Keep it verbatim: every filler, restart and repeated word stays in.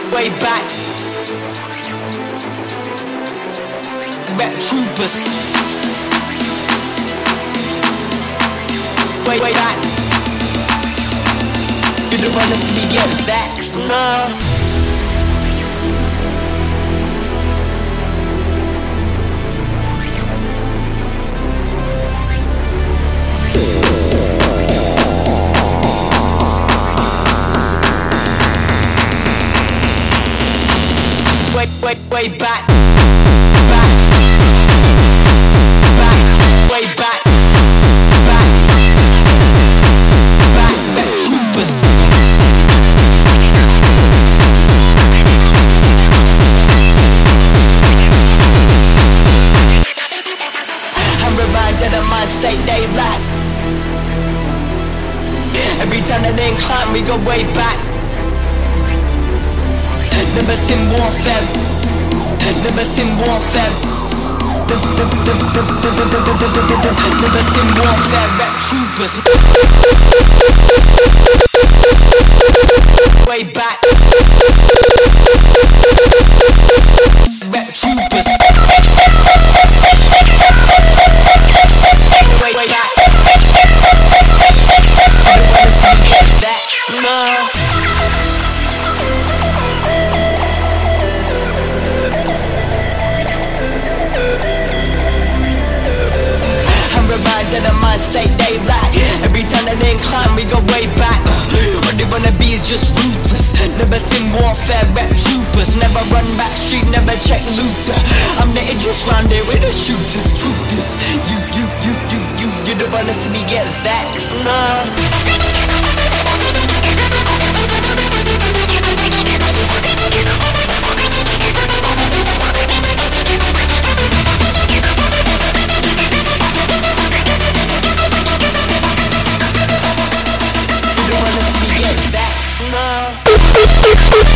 way back. Rap troopers. Way, way back. You don't wanna see me get vexed, no. Way, way, way back, back, back, way back, back, back, back, troopers. I'm reminded of my state they lack. Every time that they climb, we go way back. Never seen warfare. Never seen warfare. Never seen warfare. Rap troopers. Way back. Rap troopers. Way, way back. I don't wanna see me get vexed, no. Reminded of my state they lack. Every time that they climb, we go way back. What they wanna be is just ruthless. Never seen warfare, rap troopers. Never run back street, never check loot. I'm the Idris round there with the shooters. Truth is, you, you, you, you, you, you don't wanna see me get vexed, no. No.